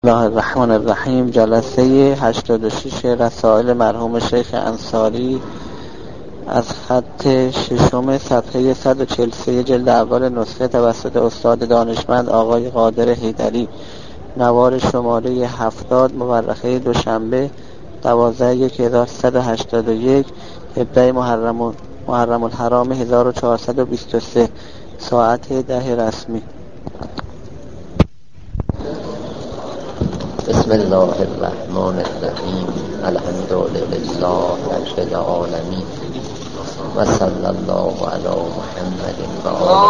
الله الرحمن الرحیم. جلسه 86 رسائل مرحوم شیخ انصاری از خط ششم صفحه 143 جلد اول نسخه توسط استاد دانشمند آقای قادر حیدری، نوار شماره 70 مورخه دوشنبه 12/1181 17 محرم الحرام 1423 ساعت 10 رسمی. بسم الله الرحمن الرحیم. الحمد لله رب العالمین و صلی الله علی محمد و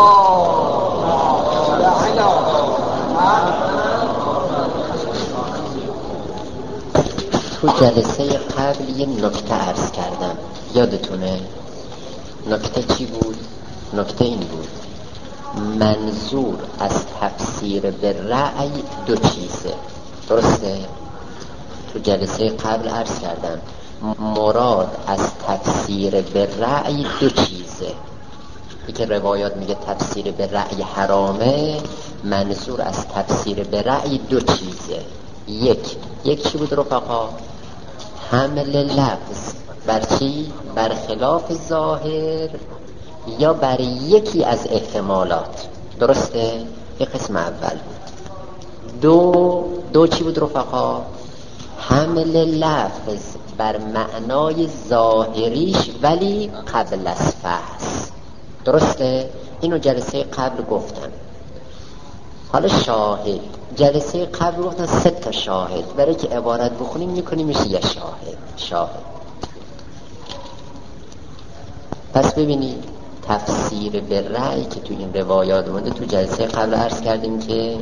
تو جلسه قبل یه نکته عرض کردم، یادتونه؟ نکته چی بود؟ نکته این بود: منظور از تفسیر به رأی دو چیزه. درسته؟ تو جلسه قبل عرض کردم مراد از تفسیر به رأی دو چیزه. یکی روایات میگه تفسیر به رأی حرامه، منظور از تفسیر به رأی دو چیزه. یک چی بود رفقا؟ حمل لفظ بر چی؟ بر خلاف ظاهر یا بر یکی از احتمالات. درسته؟ یک قسم اول بود. دو چی بود رفقا؟ حمل لفظ بر معنای ظاهریش ولی قبل از فحص. درسته؟ اینو جلسه قبل گفتم. حالا شاهد، جلسه قبل گفتم 3 شاهد، برای که عبارت بخونیم میکنیمش یه شاهد. پس ببینید تفسیر به رأی که تو این روایات اومده، تو جلسه قبل عرض کردیم که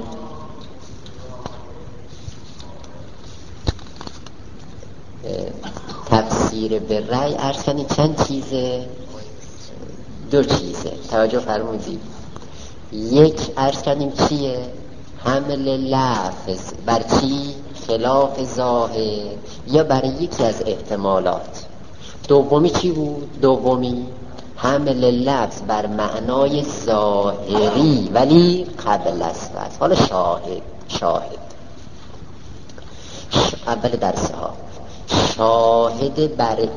تفسیر به رأی عرض کردیم چند چیزه؟ 2 چیزه. توجه فرمودید؟ یک عرض کردیم چیه؟ حمل لفظ بر چی؟ خلاف ظاهر یا برای یکی از احتمالات. دومی چی بود؟ دومی حمل لفظ بر معنای ظاهری ولی قبل از فحص. حالا شاهد اول درس ها، شاهد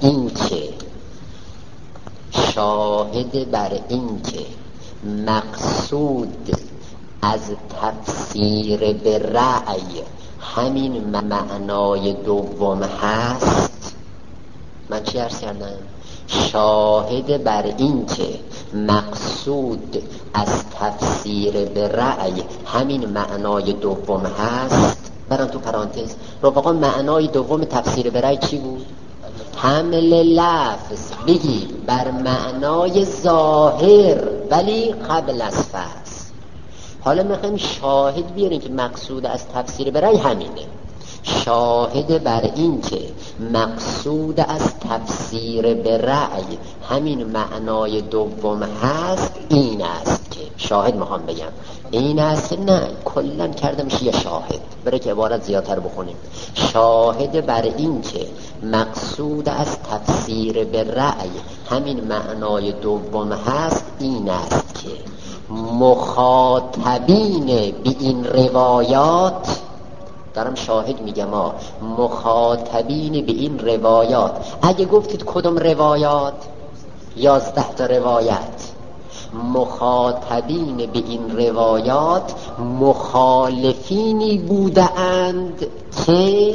بر این که مقصود از تفسیر به رأی همین معنای دوم هست. من چی عرض کردم؟ شاهد بر این که مقصود از تفسیر به رأی همین معنای دوم هست. برام تو پرانتز رفقا، معنای دوم تفسیر به رأی چی بود؟ حمل لفظ بگی بر معنای ظاهر ولی قبل از فحص. حالا میخوایم شاهد بیاریم که مقصود از تفسیر به رأی همینه. شاهد بر این که مقصود از تفسیر به رأی همین معنای دوم هست این است که شاهد میخوام بگم این است که نه کلن کردمش یه شاهد برای که عبارت زیادتر بخونیم. شاهد بر این که مقصود از تفسیر به رأی همین معنای دوم هست این است که مخاطبین به این روایات، دارم شاهد میگم مخاطبین به این روایات، اگه گفتید کدوم روایات؟ 11 روایت. مخاطبین به این روایات مخالفینی بوده اند که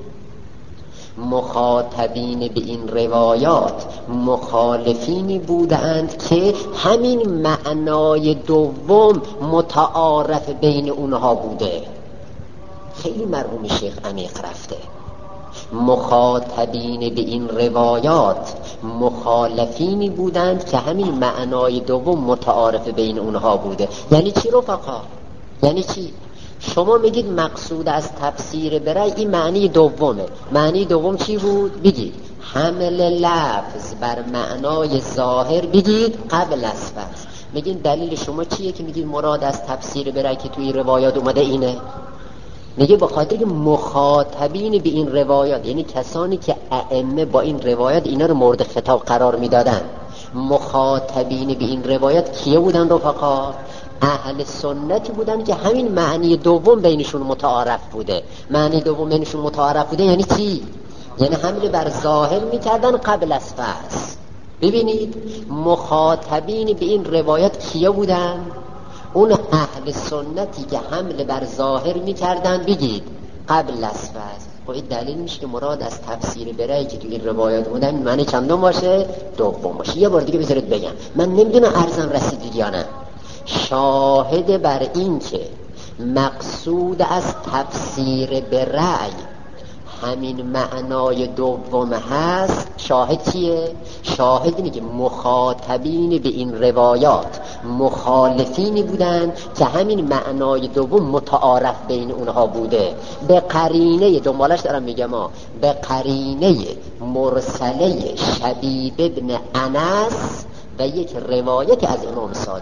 همین معنای دوم متعارف بین اونها بوده. خیلی مرحوم شیخ عمیق رفته. مخاطبین به این روایات مخالفینی بودند که همین معنای دوم متعارف بین اونها بوده. یعنی چی رفقا؟ یعنی چی؟ شما میگید مقصود از تفسیر به رأی این معنی دومه. معنی دوم چی بود؟ بگید حمل لفظ بر معنای ظاهر بگید قبل از فحص. میگین دلیل شما چیه که میگید مراد از تفسیر به رأی که توی روایات اومده اینه؟ میگه به خاطر که مخاطبین به این روایات، یعنی کسانی که ائمه با این روایات اینا رو مورد خطاب قرار میدادن، مخاطبین به این روایات کیه بودن رفقا؟ اهل سنتی بودن که همین معنی دوم بینشون متعارف بوده. معنی دوم بینشون متعارف بوده یعنی چی؟ یعنی حمل بر ظاهر میکردن قبل از فحص. ببینید مخاطبین به این روایت کیا بودن؟ اون اهل سنتی که حمل بر ظاهر میکردن بگید قبل از فحص. خب این دلیل میشه که مراد از تفسیر برایی که تو این روایات بودن معنی چندم باشه؟ دوم باشه. یه بار دیگه بذارید بگم، من نمیدونم عرضم رسید یا نه. شاهد بر این که مقصود از تفسیر به رأی همین معنای دوم هست، شاهد چیه؟ شاهد اینه که مخاطبین به این روایات مخالفینی بودن که همین معنای دوم متعارف بین اونها بوده. به قرینه، دنبالش دارم میگم به قرینه مرسله شبیب ابن انس و یک روایت از امام صادق.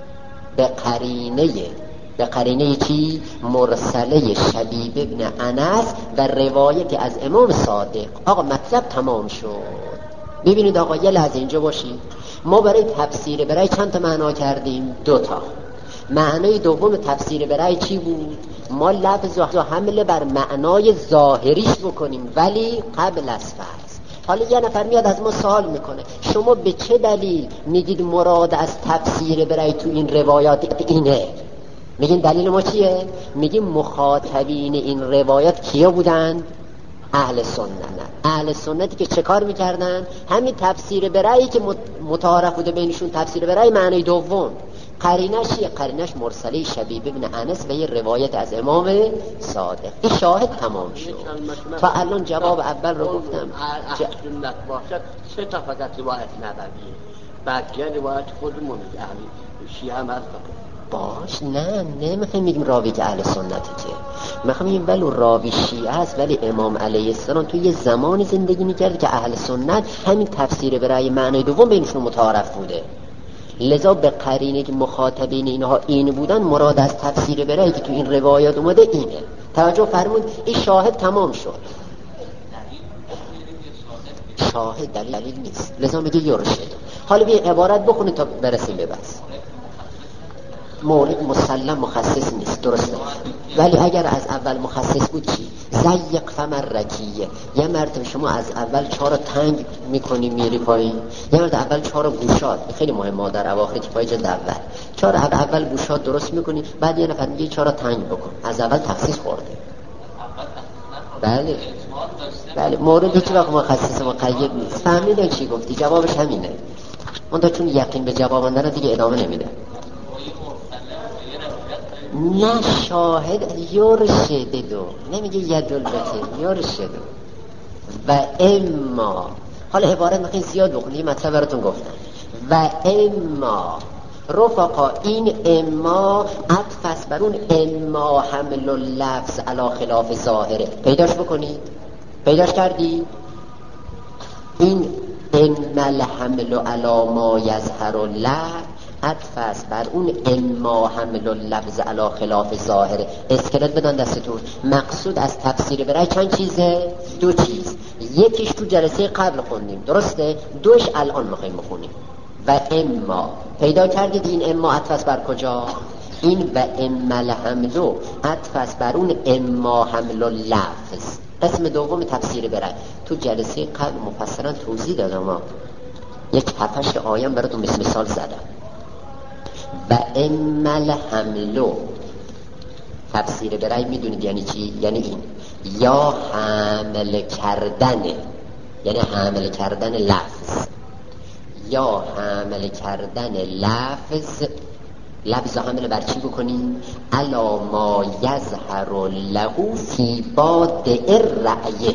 به قرینه چی؟ مرسله شبیب ابن انس و روایت از امام صادق. آقا مطلب تمام شد. ببینید آقا یه لحظه اینجا باشید. ما برای تفسیر برای چند تا معنا کردیم؟ 2 تا. معنای دوم تفسیر برای چی بود؟ ما لفظ و حمله بر معنای ظاهریش بکنیم ولی قبل از فرض. حالا یه نفر میاد از ما سوال میکنه شما به چه دلیل میگید مراد از تفسیر برای تو این روایات اینه؟ میگین دلیل ما چیه؟ میگیم مخاطبین این روایات کیا بودن؟ اهل سنت. اهل سنتی که چه کار میکردن؟ همین تفسیر برایی که متعارف بوده بینشون، تفسیر برای معنی دوم. قرینش چیه؟ قرینش مرسله شبیب ابن انس و یه روایت از امام صادق. این شاهد تمام شد. تا الان جواب اول رو گفتم. سنت باشد 3 تا فقط روایت نبویه، بقیه روایت خودمون اهل شیعه هم هست. باش نمیخوایم میگیم راوی که اهل سنته، که میخوایم میگیم ولو راوی شیعه است ولی امام علیه السلام تو یه زمانی زندگی میکرد که اهل سنت همین تفسیر برای معنی دوم بینشون متعارف بوده. لذا به قرینه که مخاطبین اینها این بودن، مراد از تفسیر برای که تو این روایات اومده اینه. توجه فرمود. این شاهد تمام شد. شاهد دلیل نیست، لذا میگه یرشد. حالا بیا عبارت بخونید تا برسیم به بس. مورد مسلم مخصص نیست، درسته، ولی اگر از اول مخصص بود چی؟ زیق فمر رکیه. یه مرتبه شما از اول 4 تنگ میکنی میری پایین، یه مرتبه اول 4 گوشات، خیلی مهمه در اواخر که پای جلد اول 4 اول گوشات درست میکنی، بعد یه نفر میگه 4 تنگ بکن. از اول تخصیص خورده. بله مورد هیچ وقت مخصص مقید نیست. فهمیدن چی گفتی؟ جوابش همینه. اون تا چون یقین به جواب نداره دیگه ادامه نمیده. نه شاهد یرشدو، نمیگه یدلبته، یرشدو و اما. حالا عبارت میخواین زیاد بخونید، مطلب براتون گفتم. و اما رفقا، این اما عطف است بر اون اما حمل اللفظ علی خلاف ظاهره. پیداش بکنید، پیداش کردی؟ این اما الحمل علی ما یظهر اللفظ عطف است بر اون اما حمل اللفظ علی خلاف ظاهره. اسکلت بدن دستتون. مقصود از تفسیر برای چند چیزه؟ 2 چیز. یکیش تو جلسه قبل خوندیم، درسته؟ 2ش الان میخوایم بخونیم. و اما پیدا کردید این اما عطف است بر کجا؟ این و اما الحمل عطف است بر اون اما حمل اللفظ. قسم دوم تفسیر برای تو جلسه قبل مفصلا توضیح دادم. یک 7-8 آیه براتون مثال زدم. و اما الحمل تفسیر برای میدونید یعنی چی؟ یعنی این یا حمل کردن، یعنی حمل کردن لفظ، یا حمل کردن لفظ حمل بر چی بکنیم؟ علا ما یظهر له فی بادئ الرأی،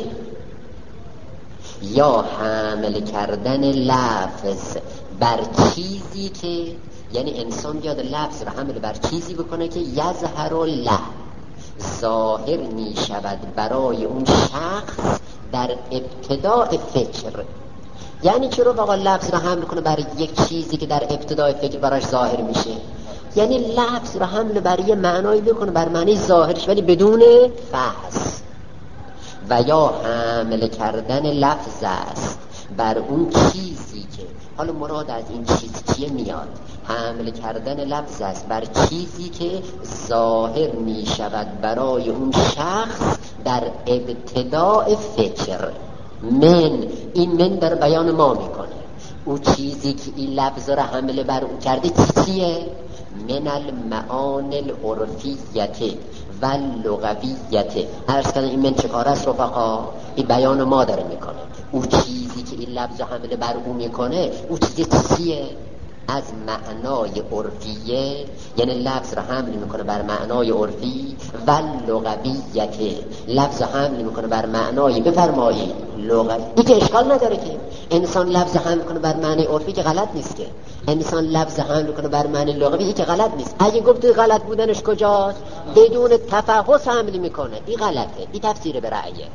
یا حمل کردن لفظ بر چیزی که، یعنی انسان بیاد لفظ رو حمل بر چیزی بکنه که یظهر له، ظاهر می شود برای اون شخص در ابتداء فکر. یعنی چی رو بقا لفظ رو حمل کنه بر یک چیزی که در ابتداء فکر براش ظاهر میشه؟ یعنی لفظ رو حمل بر یه معنایی بکنه بر معنی ظاهرش ولی بدون فحص. و یا حمل کردن لفظ است بر اون چیزی که، حالا مراد از این چیز چیه میاد؟ حمل کردن لفظ است بر چیزی که ظاهر می شود برای اون شخص در ابتداء فکر. این من در بیان ما میکنه او چیزی که این لفظ را حمل بر او کرده چیه؟ من المعانی العرفیت و اللغویت. عرض کردن این من چه کار است رفقا؟ این بیان ما داره میکنه او چیزی که این لفظ حمل بر او میکنه او چیزی چیه؟ از معنای عرفیه، یعنی لفظ را حمل میکنه بر معنای عرفی، و لغویت لفظ حمل میکنه بر معنای، بفرمایید، لغوی. این که اشکال نداره که انسان لفظ حمل کنه بر معنای عرفی که غلط نیست، که انسان لفظ حمل کنه بر معنای لغوی که غلط نیست. اگه گفت غلط بودنش کجاست؟ بدون تفحص حمل میکنه، این غلطه، این تفسیر به رأیه.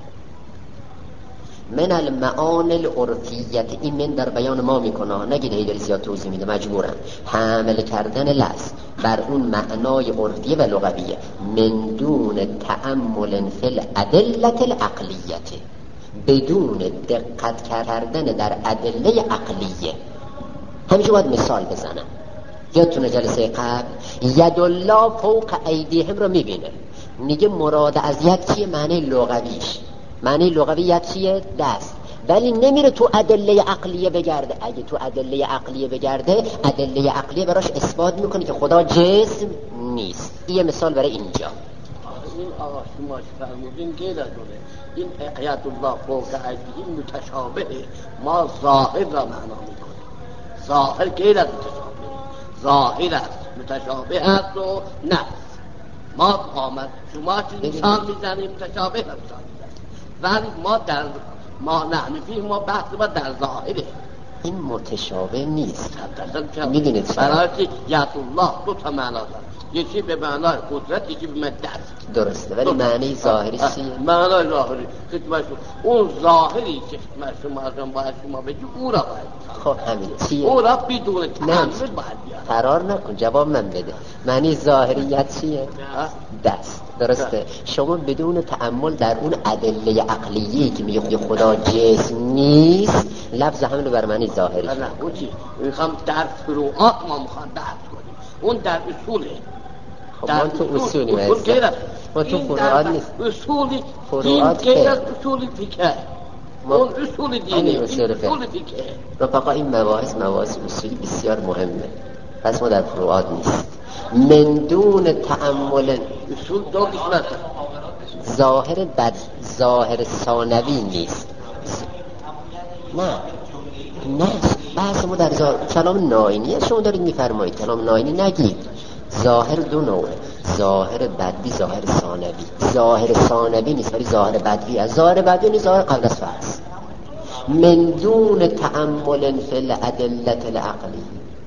من المعانی العرفیت، این من در بیان ما میکنه، نگید هیدری زیاد توضیح میده، مجبورم. حمل کردن لفظ بر اون معنای عرفیه و لغویه من دون تأمل فی الادله العقلیه، بدون دقت کردن در ادله عقلیه. همیشه باید مثال بزنم. یادتونه جلسه قبل ید الله فوق ایدیهم رو میبینه، میگه مراد از ید چیه؟ معنی لغویش، معنی لغوی ید چیه؟ دست. ولی نمیره تو ادله عقلیه بگرده. اگه تو ادله عقلیه بگرده، ادله عقلیه براش اثبات میکنه که خدا جسم نیست. این مثال برای اینجا. این آقا شما فرمودین غیر از اونه، این ید الله فوق ایدیهم متشابه، ما ظاهر را معنا میکنه. ظاهر غیر از متشابه، ظاهر است، متشابه است و نه. ما آمد شما چیز نشان میزنیم متشابه است، ولی ما در ما نحنفی ما بحث ما در ظاهره. این متشابه نیست. میدونید برای که ید الله دو تا معنا داره، یکی به معنای قدرت، یکی به معنای دست. درسته، ولی معنی ظاهری چیه؟ معنای ظاهری خدمت اون ظاهری که خدمت شما از اون باید شما بگی او را باید. خب همین چیه؟ او را بدون تأمل باید بیاد. فرار نکن، جواب من بده. معنی ظاهریت چیه؟ دست. درسته. شما بدون تأمل در اون ادله عقلیه که میگه خدا جسم نیست، لفظ حمل بر معنی ظاهری. نه اون چی؟ میخوام در فروعات ما میخوام بحث کنیم، اون در اصوله. خب ما تو اصولی ما تو فروعات نیست. اصولی فروعات این غیر از اصول فقه، اون اصول دینی، این اصول فقه. رفقا این مباحث اصولی بسیار مهمه، پس ما در فروعات نیست. من دون تأمل اصول دو قسمت، ظاهر بد، ظاهر ثانوی نیست. نه بحث ما در کلام ناینی شما دارید میفرمایید، کلام ناینی نگید. ظاهر دو نوعه، ظاهر بدوی، ظاهر ثانوی. ظاهر ثانوی نیست ولی ظاهر بدوی است. ظاهر بدوی نیست، ظاهر قبل از فرض. من دون تأمل فی الادله العقلی.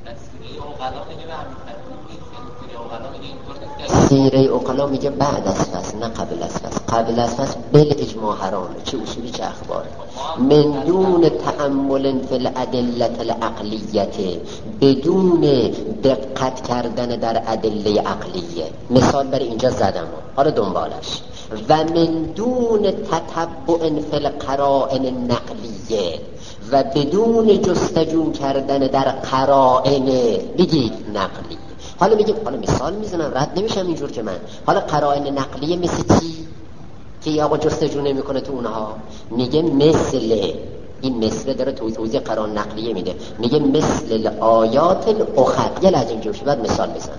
سیره عقلا میگه بعد از فصل، نه قبل از فصل. قبل از فصل بل اجماع حرامه، چه اصولی چه اخباره. من دون تأمل فی الادله العقلیت، بدون دقت کردن در ادله عقلیه. مثال برای اینجا زدم، حالا دنبالش. و من دون تتبع فی القرائن النقلیه، و بدون جستجو کردن در قرائن، بگید نقلی. حالا میگیم، حالا مثال میزنم، رد نمیشم اینجور که من. حالا قرائن نقلیه مثل چی؟ که یا آقا جستجو نمیکنه تو اونها. میگه مثل، این مثل داره توضیح قرائن نقلیه میده، میگه مثل الآیات الاخر. یه لحظه اینجور شد، بعد مثال بزنم.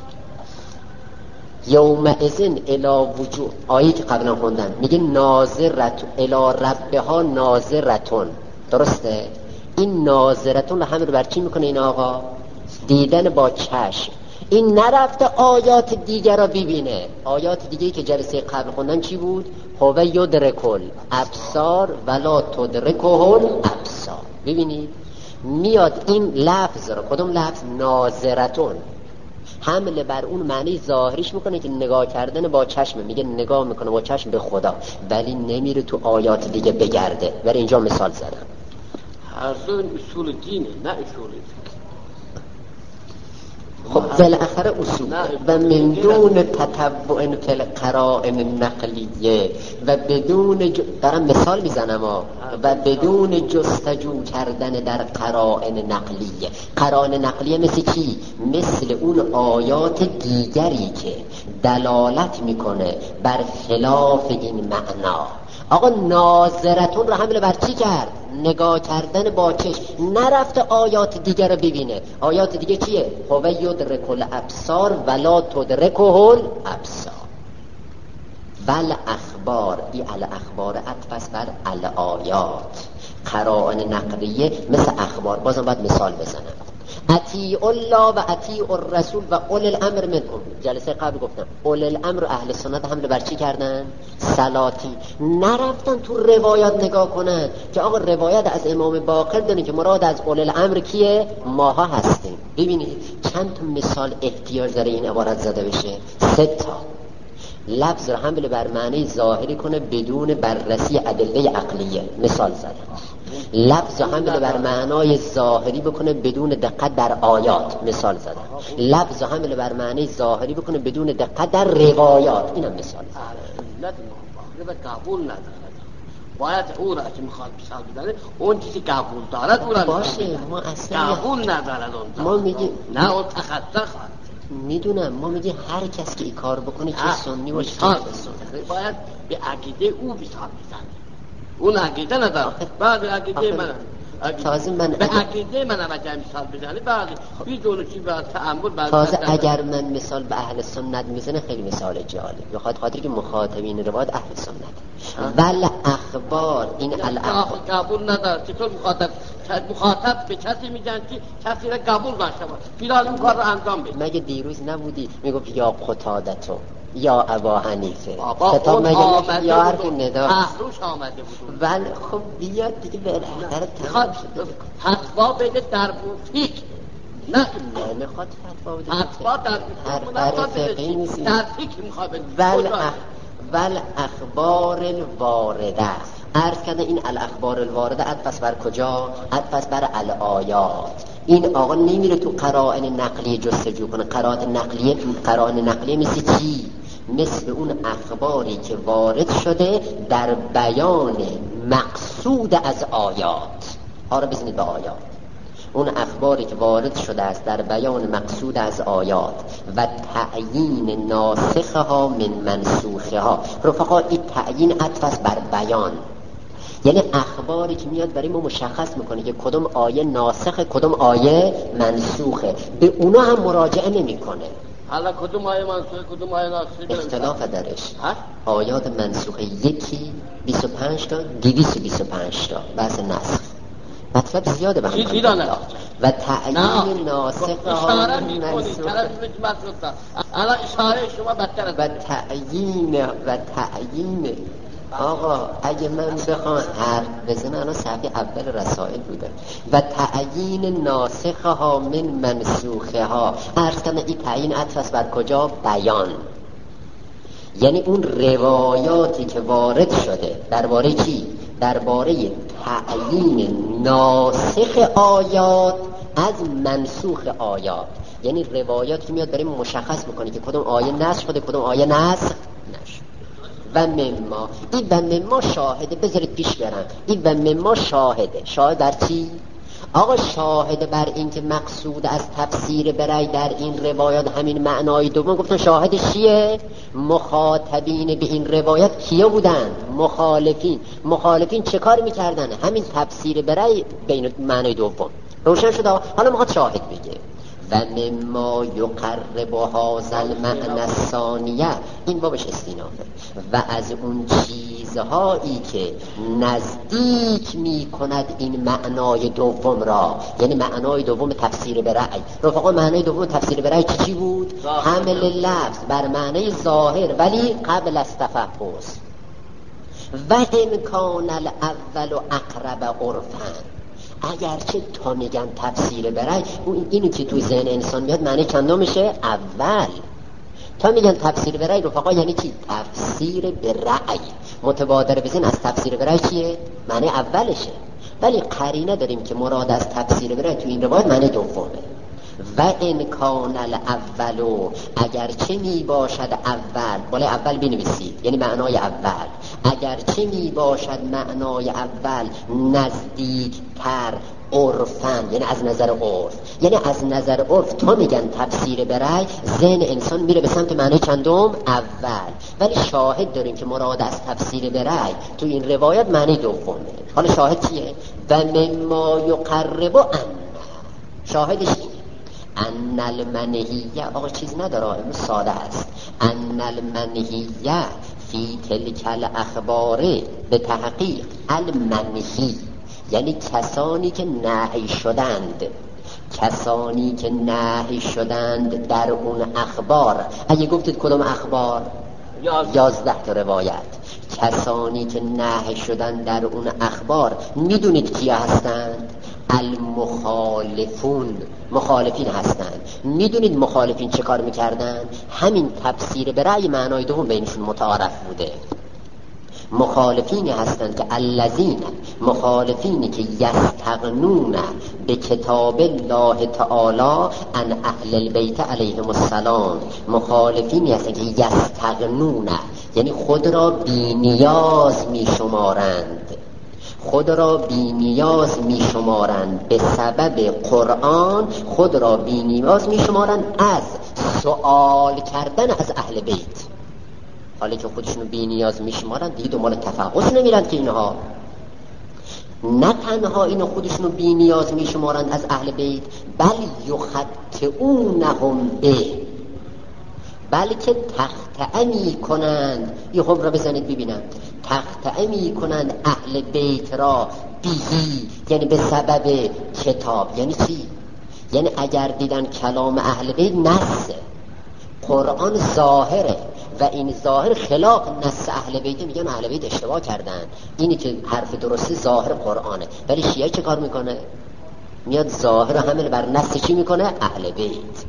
یومئذن الی وجوه، آیه که قبلا خوندن، میگه ناظرت الی ربها ناظرتون. درسته؟ این ناظرتون رو همه رو بر چی میکنه این آقا؟ دیدن با چشم. این نرفته آیات دیگر رو ببینه. آیات دیگری که جلسه قبل خوندن چی بود؟ هو یدرکل ابصار ولا تدرکهل ابصار. ببینید میاد این لفظ رو، کدوم لفظ؟ ناظرتون، حمل بر اون معنی ظاهریش میکنه که نگاه کردن با چشم. میگه نگاه میکنه با چشم به خدا، ولی نمیره تو آیات دیگه بگرده. برای اینجا مثال زدم. هر دو اصول دینه، نه اصول خب بالاخره اصول و من دون تتبع فی القرائن نقلیه و بدون دارم مثال میزنم و بدون جستجو کردن در قرائن نقلیه. قرائن نقلیه مثل چی؟ مثل اون آیات دیگری که دلالت میکنه بر خلاف این معنا. آقا ناظرتون رو حمله بر چی کرد؟ نگاه کردن با چشم، نرفته آیات دیگر رو ببینه. آیات دیگه چیه؟ هو یدرک الابصار ولا تدرکه الابصار. بل اخبار، این الاخبار عطف بر الآیات. قرائن نقلیه مثل اخبار. بازم باید مثال بزنم. اطیع الله و اطیع الرسول و اول الامر منکم. جلسه قبل گفتم اول الامر اهل سنت حمله بر چی کردن؟ سلاطین. نرفتن تو روایات نگاه کنن که آقا روایت از امام باقر داریم که مراد از اول الامر کیه؟ ماها هستیم. ببینید چند تا مثال احتیاج داره این عبارت زده بشه. 3 تا. لفظ رو حمله بر معنی ظاهری کنه بدون بررسی ادله عقلیه. مثال زدم. لفظ حمله بر معنای ظاهری بکنه بدون دقت در آیات. مثال زدم. لفظ حمله بر معنی ظاهری بکنه بدون دقت در روایات. اینم مثال زدم. قبول نداره. باید او را که میخواد مثال بزنه اون چیزی قبول دارد او را باشه. ما اصلا قبول ندارد اون. ما میگیم نه اون تخطر خواهد. میدونم. ما میگیم هر کس که این کار بکنه چه سنی و چه باید به عقیده او مثال بزنه. اون عقیده نداره. بعد عقیده من تازه من به عقیده من اگر مثال بزنه بعد بدون چی بعد تأمل بعد تازه اگر من مثال به اهل سنت میزنه خیلی مثال جالب. بخاطر خاطر که مخاطبین روایت اهل سنت. ول اخبار این الاخبار قبول نداره. چطور مخاطب به کسی میگن که کسی را قبول داشته باشه فلان اون کار رو انجام بده. مگه دیروز نبودی میگفت یا قتادتو یا ابا حنیفه؟ کتاب مگه یا حرف ندا تحروش آمده بود. ولی خب بیاد دیگه بالاخره میخواد فتوا بده در فقه. نه میخواد فتوا بده. فتوا در فقه نیست. در فقه میخواد بده. ول اخبار الوارده. عرض کرده این الاخبار الوارده عطف بر کجا؟ عطف بر الآیات. این آقا نمیره تو قرائن نقلیه جستجو کنه. قرائن نقلیه مثل چی؟ مثل اون اخباری که وارد شده در بیان مقصود از آیات. آره بزنید به آیات. اون اخباری که وارد شده است در بیان مقصود از آیات و تعیین ناسخها من منسوخها. رفقا این تعیین عطف بر بیان، یعنی اخباری که میاد برای ما مشخص میکنه که کدوم آیه ناسخه کدوم آیه منسوخه. به اونا هم مراجعه نمیکنه. حالا کدوم آیه منسوخه کدوم آیه ناسخه اختلاف درش. آیات منسوخه یکی 25 تا 225 تا بحث نسخ. مطلب زیاده به هم و تعیین ناسخه ها منسوخه. الان اشاره شما بدتر است. و تعیین آقا اگه من بخوام حرف بزنم الان صفحه اول رسائل بوده. و تعیین ناسخه ها من منسوخه ها. عرض کنم این تعیین عطف بر کجا؟ بیان. یعنی اون روایاتی که وارد شده درباره چی؟ درباره تعیین ناسخ آیات از منسوخ آیات. یعنی روایاتی که میاد برای مشخص میکنه که کدوم آیه نسخ شده کدوم آیه نسخ نشد. و مما این و مما شاهده. بذارید پیش برم. این و مما شاهده. شاهد بر چی؟ آقا شاهد بر این که مقصود از تفسیر برای در این روایات همین معنای دوم. گفتن شاهدش چیه؟ مخاطبین به این روایت کیا بودن؟ مخالفین چه کار میکردن؟ همین تفسیر برای بین معنای دوم روشن شده. حالا میخواد شاهد بگه. و مما یقرب هذا المعنى الثانیه. این بابش استینافه. و از اون چیزهایی که نزدیک می کند این معنای دوم را، یعنی معنای دوم تفسیر به رأی. رفقا معنای دوم تفسیر به رأی چی بود؟ حمل لفظ بر معنای ظاهر ولی قبل از تفحص. و امکان الاول اقرب عرفا. اگرچه تا میگن تفسیر برای اینو که تو ذهن انسان میاد معنی چندم میشه؟ اول. تا میگن تفسیر برای رفقا یعنی چی؟ تفسیر برای. متبادر بزن از تفسیر برای چیه؟ معنی اولشه. ولی قرینه داریم که مراد از تفسیر برای تو این روایت معنی دومه. و ان کان الاولو، اگرچه می باشد اول، بالای اول بنویسید یعنی معنای اول، اگرچه می باشد معنای اول نزدیک تر عرفن، یعنی از نظر عرف، یعنی از نظر عرف تا میگن تفسیر به رأی، ذهن انسان میره به سمت معنی چندم اول، ولی شاهد داریم که مراد از تفسیر به رأی تو این روایت معنی دومه. حالا شاهد چیه؟ و مما یقرب ان، شاهدش اینه ان المنهیه، آقا چیز نداره، این ساده است، ان المنهیه فی تلک الاخبار به تحقیق المنهی، یعنی کسانی که نهی شدند، کسانی که نهی شدند در اون اخبار. اگه گفتید کدوم اخبار؟ 11 تا روایت. کسانی که نهی شدند در اون اخبار میدونید کیا هستند؟ المخالفون، مخالفین هستند. میدونید مخالفین چه کار میکردن؟ همین تفسیر به رأی معنای دوم بینشون متعارف بوده. مخالفینی هستند که الذین، مخالفینی که یستغنون به کتاب الله تعالی عن اهل البیت علیهم السلام، مخالفینی هستند که یستغنون یعنی خود را بی نیاز می شمارند، خود را بی نیاز می شمارند به سبب قرآن، خود را بی نیاز می شمارند از سوال کردن از اهل بیت. حالی که خودشونو بی نیاز میشمارن دیگه دنبال تفحص نمیرن که اینها نه تنها اینو خودشونو بی نیاز میشمارن از اهل بیت، بل یخطئونهم به، بلکه تخطئه میکنند. یه خب را بزنید ببینم، تخطئه میکنند اهل بیت را بیهی، یعنی به سبب کتاب. یعنی چی؟ یعنی اگر دیدن کلام اهل بیت نص قرآن ظاهره و این ظاهر خلاف نص اهل بیت، میگن اهل بیت اشتباه کردن، اینی که حرف درستی ظاهر قرآنه. ولی شیعه چه کار میکنه؟ میاد ظاهر حمل بر نص چی میکنه؟ اهل بیت.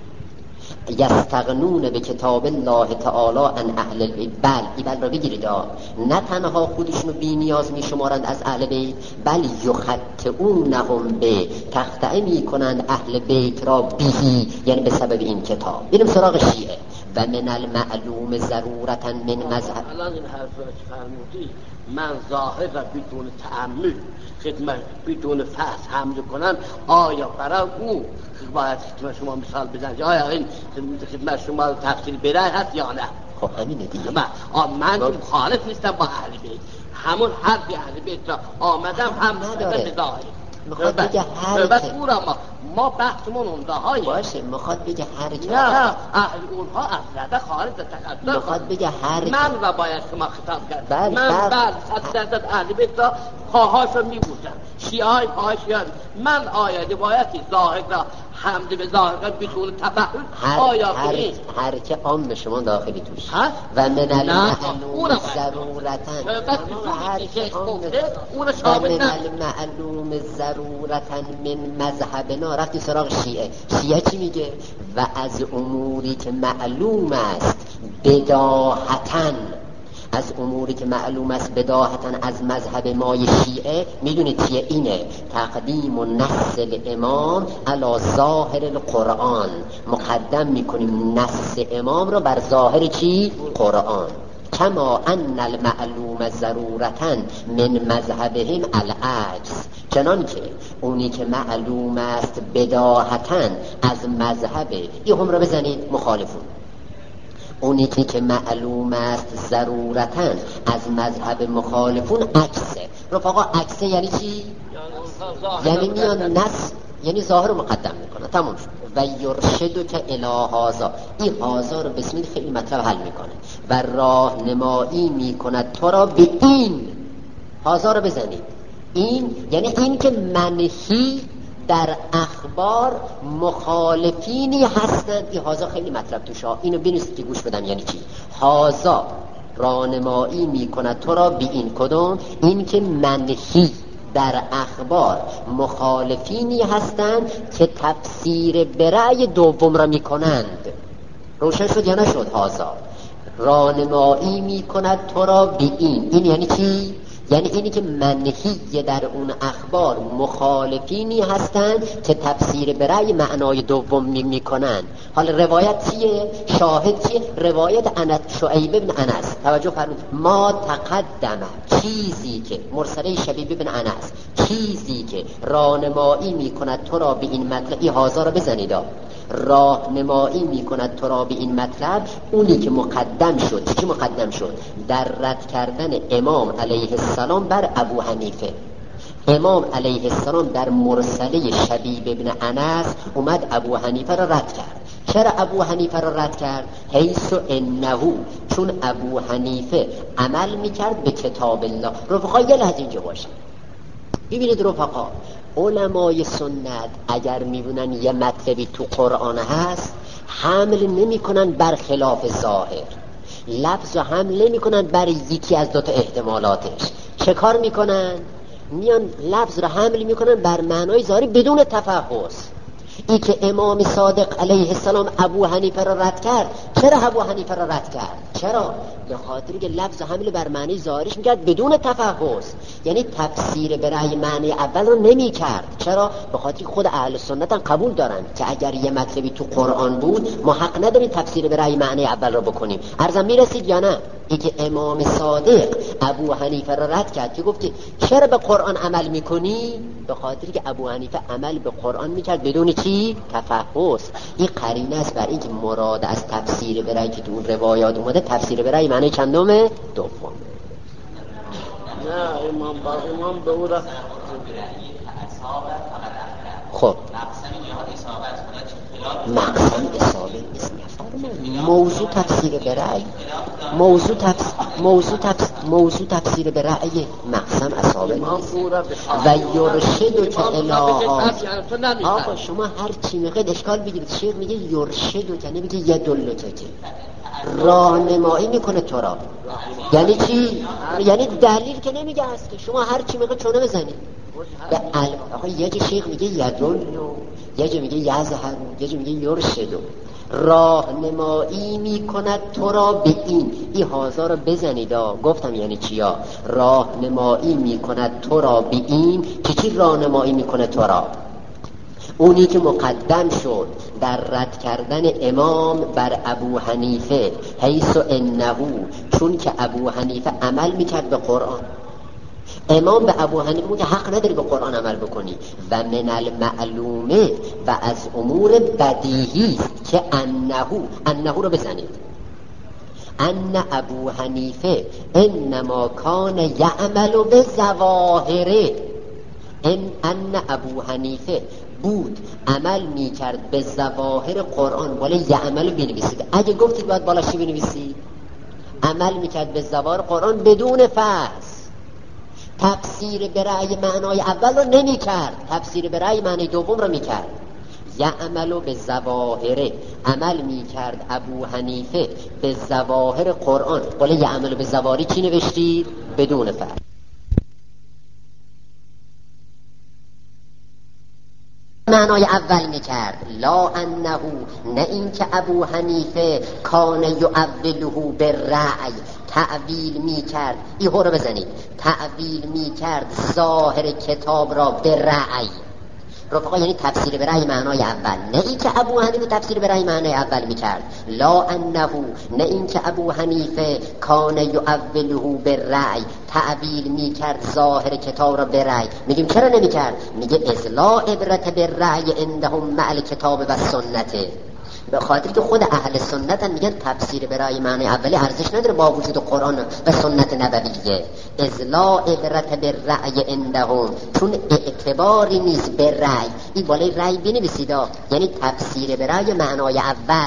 یستغنون به کتاب الله تعالی عن اهل البیت، بل را بگیرید، نه تنها خودشونو بی نیاز میشمارند از اهل بیت، بل یخطئونهم به، تخطئه میکنند اهل بیت را بیهی، یعنی به سبب این کتاب. بریم سراغ شیعه. و من المعلوم ضرورتا من مذهب. الان این حرف را که فرمودی، من ظاهر را بدون تأمل خدمت بدون فحص حمل کنم، آیا برای او باید خدمت شما مثال بزنم آیا این خدمت شما تفسیر برای هست یا نه؟ خب همینه دیگه. من مخالف نیستم با اهل بیت، همون حرفی اهل بیت را آمدم هم نداره به ظاهر. میخواد بگه هر بس او را ما بحثمون اونده های باشه، میخواد بگه هر نه اهل اونها اصلا خارج تقدم، میخواد بگه هر من را باید شما خطاب کرد. من 100% اهل بیت را پاهاش را میبوسم، شیعه های پاهاش یاد. من آیا روایتی ظاهر را حمد به ظاهر را بدون تفهم آیا هر که عام به شما داخلی توش و من المعلوم ضرورتا، هر که من المعلوم ضرورتا من مذهبنا. رفتی سراغ شیعه. شیعه چی میگه؟ و از اموری که معلوم است بداهتاً، از اموری که معلوم است بداهتاً از مذهب مای شیعه، میدونید چیه؟ اینه تقدیم و نص الامام علی ظاهر القرآن، مقدم میکنیم نص امام را بر ظاهر چی؟ قرآن. کما ان المعلوم ضرورتاً من مذهبهم العجز، چنان که اونی که معلوم است بداهتاً از مذهب یه هم را بزنید مخالفون، اونی که معلوم است ضرورتاً از مذهب مخالفون عکسه. رفقا عکسه یعنی چی؟ یعنی میان نص، یعنی ظاهر رو مقدم میکنه. تمام شد. و یرشدو که الی هذا، این هذا رو بسمید خیلی مطلب حل میکنه و راهنمایی میکند تو را به این. هذا رو بزنید، این یعنی این که منهی در اخبار مخالفینی هستند. این هازا خیلی مطلب توش، اینو بنویسید که گوش بدم یعنی چی. هازا راهنمایی میکند تو را به این. کدوم؟ این که منهی در اخبار مخالفینی هستند که تفسیر برای دوم را میکنند. روشن شد یا نشد؟ هازا راهنمایی میکند تو را به این. این یعنی چی؟ یعنی اینی که منهی در اون اخبار مخالفینی هستند که تفسیر به رأی معنای دوم میکنن. حالا روایت چیه؟ شاهد چیه؟ روایت شعیب بن انس. توجه فرمایید، ما تقدم، چیزی که مرسله شبیب بن انس، چیزی که راهنمایی میکند تو را به این مطلب، این هازا را بزنید، راهنمایی میکند تو را به این مطلب، اونی که مقدم شد. چی مقدم شد؟ در رد کردن امام علیه السلام بر ابو حنیفه. امام علیه السلام در مرسله شبیب بن انس اومد ابو حنیفه را رد کرد. چرا ابو حنیفه را رد کرد؟ حیث انه، چون ابو حنیفه عمل میکرد به کتاب الله. رفقا یه لحظه اینجا باشه، ببینید رفقا، علمای سنت اگر میبینن یه مطلبی تو قرآن هست، حمل نمی کنن بر خلاف ظاهر، لفظ حمل نمی کنن بر یکی از دوتا احتمالاتش. چه کار میکنن؟ میان لفظ رو حمل میکنن بر معنای ظاهری بدون تفحص. ای که امام صادق علیه السلام ابو حنیفه را رد کرد. چرا ابو حنیفه را رد کرد؟ چرا؟ به خاطر که لفظ حمل بر معنی ظاهرش میکرد بدون تفحص، یعنی تفسیر به رأی معنی اول رو نمیکرد. چرا؟ به خاطر که خود اهل سنت هم قبول دارن که اگر یه مطلبی تو قرآن بود ما حق نداریم تفسیر به رأی معنی اول رو بکنیم. عرضم میرسید یا نه؟ ای که امام صادق ابو حنیفه را رد کرد که گفتی چرا به قرآن عمل میکنی؟ به خاطر که ابو حنیفه عمل به قرآن میکرد بدون چی؟ تفحص. این قرینه است بر اینکه مراد از تفسیر به رأی که تو اون روایات اومده تفسیر به رأی معنی چندمه؟ دوم. نه امام به او را خب مقصد اصابه نیست. موضوع تفسیر به رأی، موضوع تفسیر به رأی مقسم اصابه نیست. و یرشد که الها. آقا شما هر چی میخواید اشکال بگیرید. شیخ میگه یرشد که، نمیگه یدل که راهنمایی میکنه تو را. یعنی چی؟ یعنی دلیل که نمیگه هست که شما هر چی میخواید چونه بزنید. آقا یه جا شیخ میگه یدل، یه جا میگه یظهر، یه جا میگه یرشد. راهنمایی میکند تو را به این هازا رو بزنید. گفتم یعنی چیا؟ راهنمایی میکند تو را به این که چی راهنمایی میکنه تو را؟ اونی که مقدم شد در رد کردن امام بر ابو حنیفه، حیث انه، چون که ابو حنیفه عمل میکرد به قرآن. امام به ابو حنیفه میگه حق نداری به قرآن عمل بکنی. و من المعلومه، و از امور بدیهی است که انه رو بزنید، ان ابو حنیفه انما کان یعمل به ظواهره. ان ابو حنیفه بود عمل میکرد به ظواهر قرآن. ولی یعمل بنویسید. اگه گفتید باید بالا چی بنویسید؟ عمل میکرد به ظواهر قرآن بدون فحص. تفسیر به رأی معنای اول رو نمی کرد، تفسیر به رأی معنی دوم رو می کرد. یعمل به ظواهره، عمل می کرد ابو حنیفه به ظواهر قرآن. ولی یعمل به ظواهری چی نوشتید؟ بدون فرق. معنای اول می کرد. لا انه، نه این که ابو حنیفه کان یعوله به رأی، تعویل می کرد. این رو بزنید، تعویل می کرد ظاهر کتاب را به رأی. رفقا یعنی تفسیر به رأی معنای اول. نه این که ابو حنیفه تفسیر به رأی معنای اول می کرد. لا انه، نه این که ابو حنیفه کان یعوله به رأی، تعویل می کرد ظاهر کتاب را به رأی. میگیم چرا نمی کرد؟ میگه لا عبرت به رأی عندهم مع الکتاب و سنته. به خاطر که خود اهل سنت هم میگن تفسیر به رأی معنی اولی ارزش نداره با وجود قرآن و سنت نبویه. لا عبرت به رأی عندهم، چون اعتباری نیست به رأی. این بالای رأی بنویسید، یعنی تفسیر به رأی معنای اول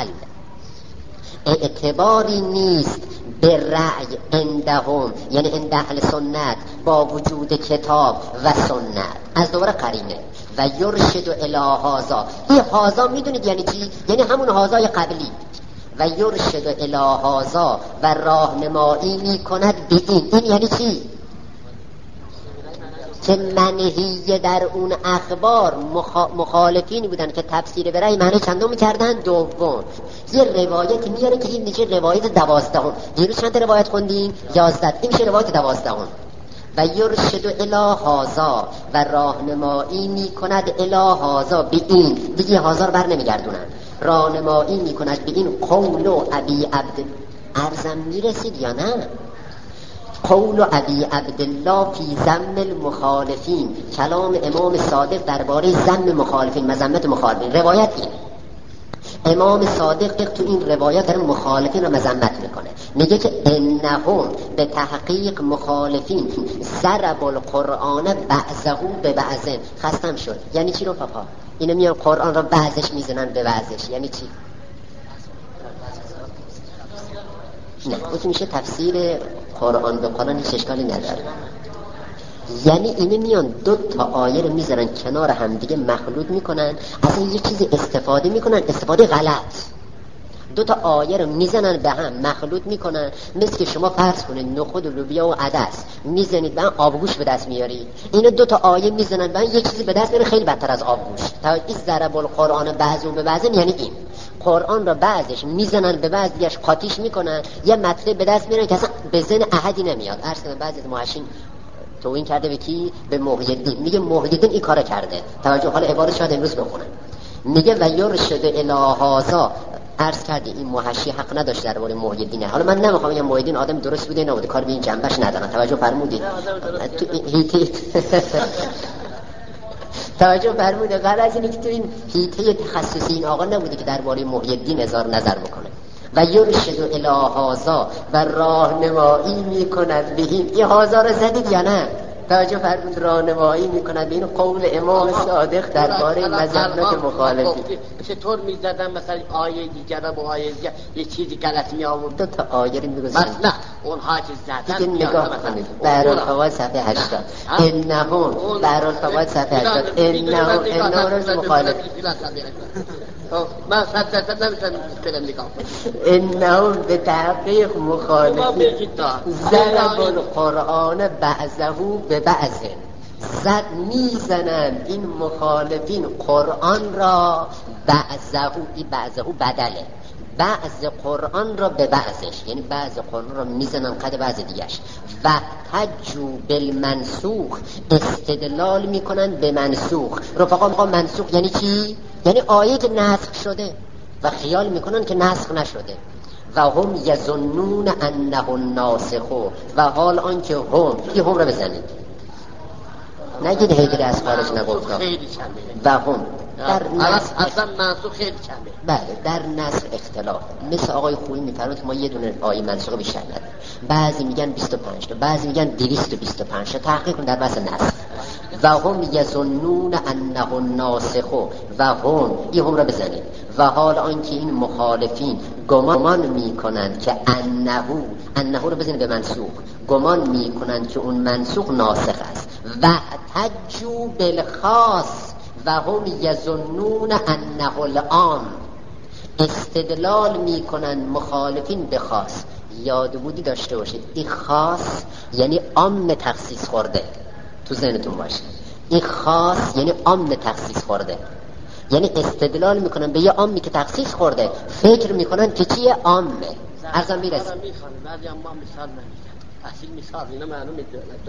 اعتباری نیست به رأی عندهم، یعنی عند اهل سنت با وجود کتاب و سنت. از دوباره قرینه. و یرشد الی هذا. این هذا میدونید یعنی چی؟ یعنی همون هذای قبلی. و یرشد الی هذا، و راهنمایی میکند به این یعنی چی؟ که منهی در اون اخبار مخالفینی بودن که تفسیر به رأی معنی چندم میکردن؟ دوم. یه روایت میاره که این میشه روایت 12. دیروز چند روایت خوندیم؟ 11. این میشه روایت 12. و یرشد الی هذا و راهنمایی میکند الی هذا، به این دیگه هازار بر نمیگردونن، راهنمایی میکند به این قول ابی عبد. ارزم میرسید یا نه؟ قول ابی عبدالله فی ذم المخالفین، کلام امام صادق درباره ذم مخالفین، مذمت مخالفین. روایت این امام صادق تو این روایت داره مخالفین رو مذمت میکنه، میگه که انهم به تحقیق مخالفین ضرب القرآن بعضه به بعض. خستم شد یعنی چی رو پاپا؟ اینا میان قرآن رو بعضش میزنن به بعضش، یعنی چی؟ نه این میشه تفسیر قرآن به قرآن، هیچ اشکالی نداره. یعنی اینه میان دو تا آیه رو میذارن کنار هم دیگه مخلوط میکنن، اصلا یه چیزی استفاده میکنن، استفاده غلط. دو تا آیه رو میزنن به هم مخلوط میکنن، مثل که شما فرض کنید نخود و لوبیا و عدس میزنید به هم آبگوش به دست میاری، اینا دو تا آیه میزنن به هم یه چیزی به دست میاره خیلی بدتر از آبگوش. تا این ضرب القرآن بعضو به بعضن، یعنی این قرآن را بعضش میزنن به بعض دیگهش قاطیش میکنن، یه مطلب به دست میارن که اصلا به ذهن احدی نمیاد. عرض کنم بعضی از محشین تو این کرده به کی؟ به محی الدین. میگه محی الدین این کارو کرده، توجه، حالا عبارت شاید امروز بخونن، میگه و یرشد الی هذا. عرض کردی این محشی حق نداشت درباره محی الدین. حالا من نمیخوام بگم محی الدین آدم درست بوده نبوده، کار به این جنبش ندارم، توجه فرمودید. توجه فرمودید. قبل از اینکه تو این هیته تخصصی این آقا نبوده که درباره محی الدین اظهار نظر بکنه. و یرشد الی هذا و راهنمایی میکند به این هذا رو زدید یا نه؟ توجه فرمود، راهنمایی میکند به این قول امام صادق درباره مذمت مخالفین. چطور میزدن مثلا آیه دیگر با آیه دیگر یه چیزی غلط می آورد، دو تا آیه رو میگذاشتن مثلا اونها که زدن دیگه نگاه کنید. بهرالفوائد صفحه 80 انهم، بهرالفوائد صفحه 80 انهم مخالف من 100% نمیتونم برم نگاه کنم. انهم به تحقیق مخالفین ضرب القرآن بعضه به بعض. زد میزنن این مخالفین قرآن را بعضه، این بعضه بدله، بعض قرآن را به بعضش، یعنی بعض قرآن را میزنن قد بعض دیگش. و تجو بالمنسوخ، استدلال میکنن به منسوخ. رفقا منسوخ یعنی چی؟ یعنی آیه که نسخ شده و خیال میکنن که نسخ نشده. و هم یظنون انه الناسخ، و حال آنکه هم، این هم را بزنید، نگید هیدری از خارج نگفتم. و هم در نسخ اصلا منسوخ خیلی کمه. بله در نسخ اختلاف. مثل آقای خویی میفرماید ما یه دونه آیه منسوخ بیشتر نداریم، بعضی میگن 25 تا، بعضی میگن 225 تا. تحقیق کن در بحث نسخ. و هم یظنون انه الناسخ و هم، این هم را بزنید. و حال آنکه این مخالفین گمان میکنند که انه رو بزنید به منسوخ، گمان میکنند که اون منسوخ ناسخ است. و تجو بالخاص و هم یظنون انه العام، استدلال میکنن مخالفین به خاص. یاد بودی داشته باشید این خاص یعنی عام تخصیص خورده، تو ذهنتون باشه. این خاص یعنی عام تخصیص خورده، یعنی استدلال میکنن به یه عامی که تخصیص خورده، فکر میکنن که چیه عامه. ارزم میرسه بعضی اما مثال نمیزن، اصیل مثال اینا معلومه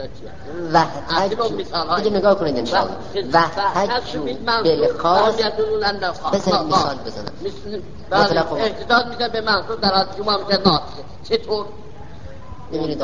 و دیگه نگاه کنید انشاءالله. و تجو بالخاص، بذارید مثال بزنم. مطلق احتداد میدن به منصور در حالت که ما میگن ناسخه. چطور؟ ببینید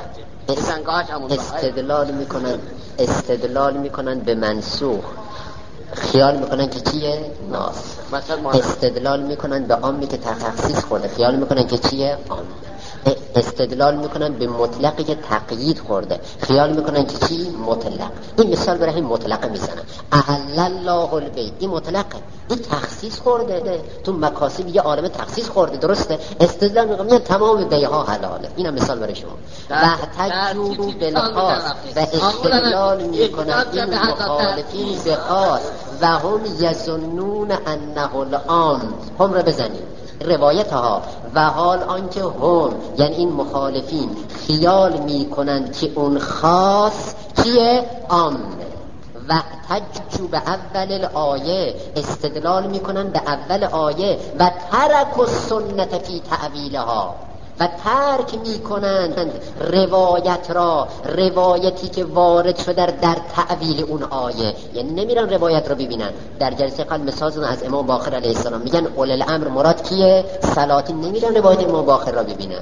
استدلال میکنن به منسوخ، خیال میکنن که چیه؟ ناسخ. استدلال میکنن به عامی که تخصیص خورده، خیال میکنن که چیه؟ عام. استدلال میکنن به مطلقی که تقیید خورده، خیال میکنن که چی؟ مطلق. این مثال برای این مطلقه میزنن. احل الله البیع، این مطلقه، این تخصیص خورده تو مکاسب یه عالم تخصیص خورده، درسته؟ استدلال میکنن تمام بیعها حلاله. اینم مثال برای شما. و تجو بالخاص، و استدلال میکنن این مخالفین به خاص. و هم یظنون انه العام، هم رو بزنید روایت ها. و حال آنکه هم یعنی این مخالفین خیال میکنند که اون خاص چیه؟ عامه. و تجو به اول الآیه، استدلال میکنن به اول آیه. و ترک السنت فی تعویلها، و ترک میکنند روایت را، روایتی که وارد شده در تعویل اون آیه. یعنی نمیرن روایت را ببینن. در جلسه قبل مثال از امام باقر علیه السلام میگن اول الامر مراد کیه؟ سلاطین. نمیرن روایت امام باقر را ببینن.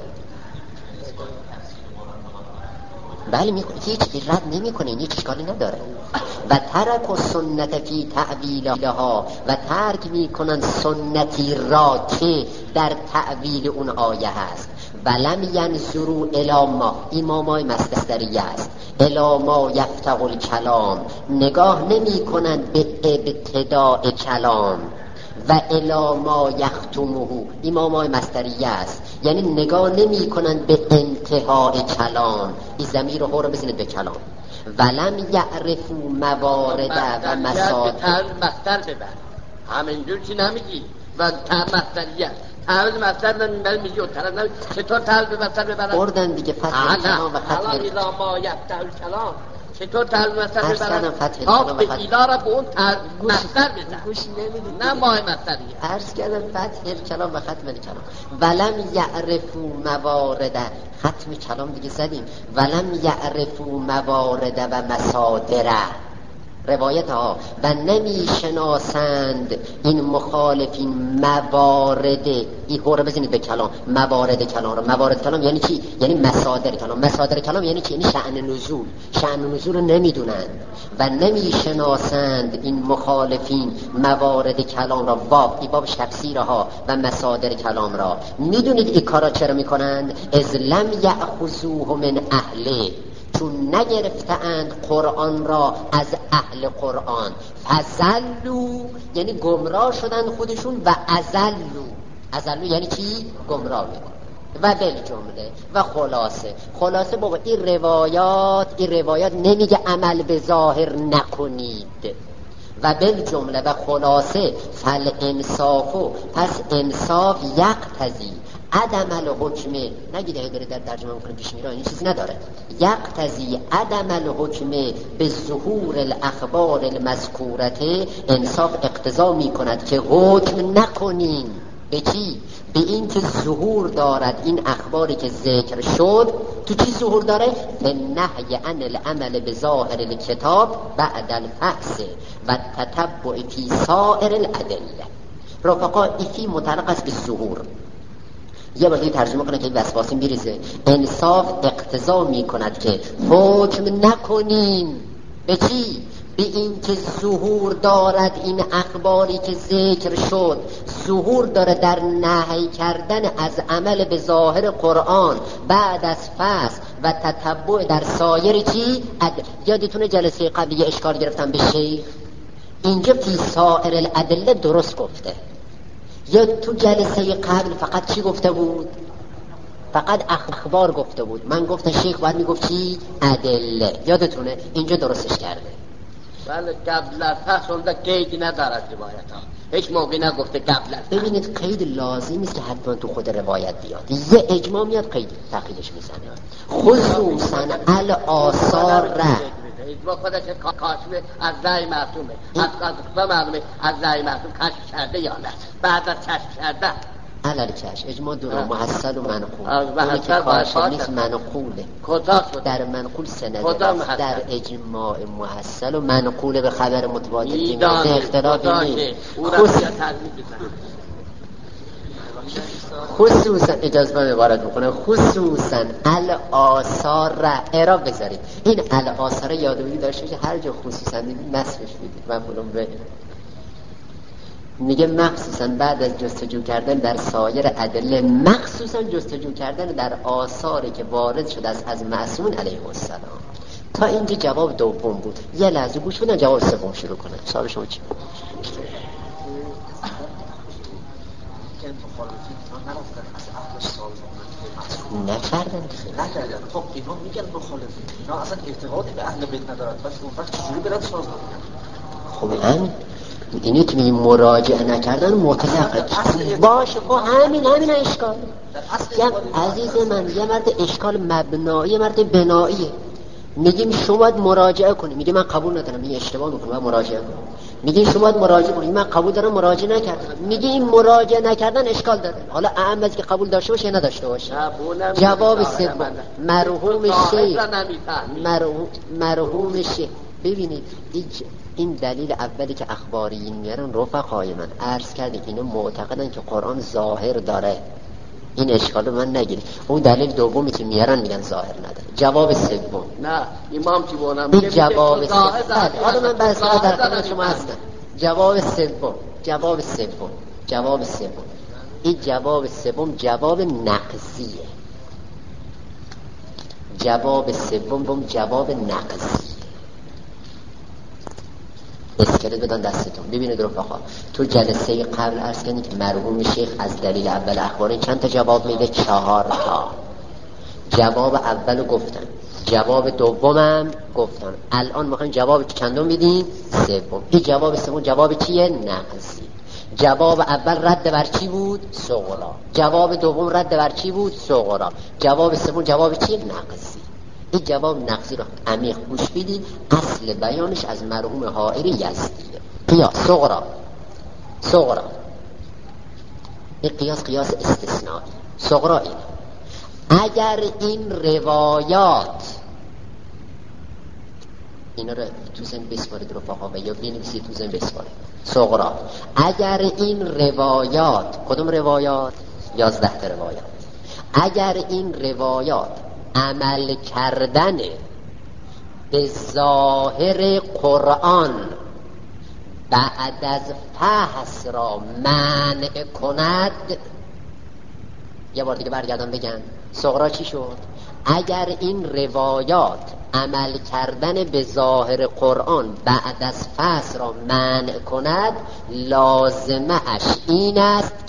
بله هیچ رد نمیکنه، هیچ اشکالی نداره. و ترک و سنت فی تعویلها، و ترک میکنن سنتی را که در تعویل اون آیه هست. ولم ینظروا الی ما، امامای مصدریه است، الی ما یفتح الکلام، نگاه نمی کنند به ابتداء کلام، و الی ما یختمه، امامای مصدریه است، یعنی نگاه نمی کنند به انتهای کلام. این ضمیر رو بزنید به کلام. ولم یعرفوا موارد و مسائل. مصدر ببر همینجور چی نمیگی و مصدریه تعرض مصدر نمیبری میگی و طرف نمیگی چطور تعرض مصدر ببرن؟ بردن دیگه فتح کلام و ختم الان ایلا ما یفتح الکلام چطور تعرض مصدر ببرن؟ آب ایلا را به اون مصدر بزن، گوش نمیدید، نه ماه مصدریه. عرض کردم فتح کلام و ختم کلام. ولم یعرفوا موارد، ختم کلام دیگه زدیم. ولم یعرفوا موارد و مصادر روایت ها، و نمی شناسند این مخالفین موارد، این هو رو بزنید به کلام، موارد کلام رو. موارد کلام یعنی چی؟ یعنی مصادر کلام. مصادر کلام یعنی چی؟ یعنی شأن نزول. شأن نزول رو نمیدونند و نمی شناسند این مخالفین موارد کلام را. این بابش تفسیرها و مصادر کلام را. میدونید این کارا چرا میکنند؟ از لم یأخذوه من اهله، چون نگرفتند قرآن را از اهل قرآن. فزلوا یعنی گمراه شدند خودشون، و ازلوا یعنی چی؟ گمراه میکنند. و بالجمله و خلاصه بابا این روایات نمیگه عمل به ظاهر نکنید. و بالجمله و خلاصه فل انصافو، پس انصاف یقتضی عدم الحکم، نگیده داره در ترجمه میکنه پیش میره این چیزی نداره. یقتضی عدم الحکم به ظهور الاخبار المذکورته، انصاف اقتضا میکند که حکم نکنین. به چی؟ به این که ظهور دارد این اخباری که ذکر شد. تو چی ظهور داره؟ فالنهی عن العمل بظاهر الکتاب بعد الفحص و تتبع فی سائر الادله. رفقا ایفی متعلق است به ظهور. یه بار ترجمه کنه که وسواسی میریزه. انصاف اقتضا میکند که حکم نکنین. به چی؟ به این که ظهور دارد این اخباری که ذکر شد، ظهور داره در نهی کردن از عمل به ظاهر قرآن بعد از فصل و تتبع در سایر چی؟ یادتونه جلسه قبلی اشکال گرفتم به شیخ؟ اینجا فی سائر الادله درست گفته. یا تو جلسه قبل فقط چی گفته بود؟ فقط اخبار گفته بود. من گفتم شیخ باید میگفت چی؟ ادله. یادتونه؟ اینجا درستش کرده. بله قبل از فصل ده قید ندارد روایت ها، هیچ موقعی نگفته قبل از. ببینید قید لازم نیست که حتما تو خود روایت بیاد. یه اجماع میاد قید تقییدش میزنه. خصوصا الآثار اجماع خودش کاشفه از رأی معصومه، از معلومه از رأی معصوم کشف کرده یا نه. بعد از کشف کرده علل چشم اجماع دو محصل و منقول. اونی که کاشف نیست منقوله. در منقول سند در اجماع محصل و منقول به خبر متواتر که اختلافی نیست. خصوصا اجازه من عبارت بکنم، خصوصا الآثار را اعراب بذارید. این الآثار یادویی داشته باشه، هر جا خصوصا نصبش بدید. من بولم به میگه مخصوصا بعد از جستجو کردن در سایر ادله، مخصوصا جستجو کردن در آثاری که وارد شده از معصومون علیه السلام. تا اینجا جواب دوم بود. یه لحظه گوش بدن جواب سوم شروع کنن. سوال شما چی؟ نکردن. خب اینا میگن مخالفین، اینا اصلا اعتقادی به اهل بیت ندارن، بس اون وقت چجوری برات ساز کنن؟ خب هم اینی که میگیم مراجعه نکردن مطلقه باشه. با همین اشکال. عزیز من یه مرد اشکال مبنایی، یه مرد بناییه. میگیم شما باید مراجعه کنی، میگه من قبول ندارم، میگه اشتباه میکنی، باید مراجعه کنی. میگه شما باید مراجعه کنی، من قبول دارم مراجعه نکردم. میگه این مراجعه نکردن اشکال داره. حالا اهم از که قبول داشته باشه یا نداشته باشه. جواب سوم مرحوم شیخ ببینید این دلیل اولی که اخباریین میارن رفقای من عرض کردیم اینا معتقدن که قرآن ظاهر داره، این اشکالو من نگیرید. اون دلیل دومی که میارن میگن ظاهر نداره. جواب سوم نه امام چی بونم این جواب سوم حالا من بحث رو در خدمت شما هستم. جواب سوم این جواب سوم جواب نقضیه. جواب سوم جواب نقضی. اسکلت بدن دستتون. ببینید رفقا تو جلسه قبل عرض کردیم که مرحوم شیخ از دلیل اول اخباری چند تا جواب میده؟ 4 تا. جواب اولو گفتن، جواب دومم گفتن، الان میخوایم جواب چندم بدیم؟ سوم. این جواب سوم جواب چیه؟ نقضی. جواب اول رد بر چی بود؟ صغرا. جواب دوم رد بر چی بود؟ صغرا. جواب سوم جواب چیه؟ نقضی. این جواب نقضی رو عمیق گوش بدید. اصل بیانش از مرحوم حائری یزدیه. قیاس صغرا. این قیاس استثنایی. صغرا این اگر این روایات اینا رو تو ذهن بسپارید رفقا و یا بنویسید تو ذهن بسپارید. صغرا اگر این روایات، کدوم روایات؟ 11 تا روایات. اگر این روایات عمل کردن به ظاهر قرآن بعد از فحص را منع کند، یه بار دیگه برگردم بگم صغرا چی شد؟ اگر این روایات عمل کردن به ظاهر قرآن بعد از فحص را منع کند، لازمه اش این